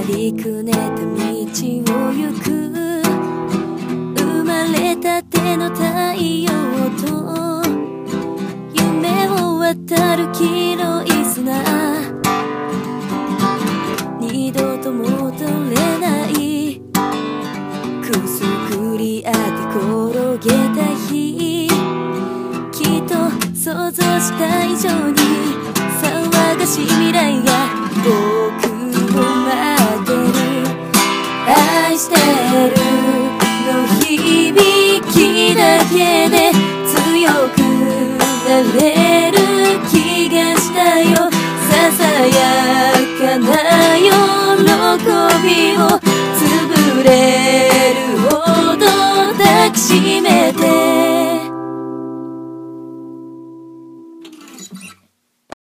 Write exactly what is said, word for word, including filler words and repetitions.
りくねった道を行く、生まれたての太陽と夢を渡る黄色い砂、二度と戻れないくすぐり合って転げた日、きっと想像した以上に騒がしい未来が僕を待ってる。愛してるの響きだけで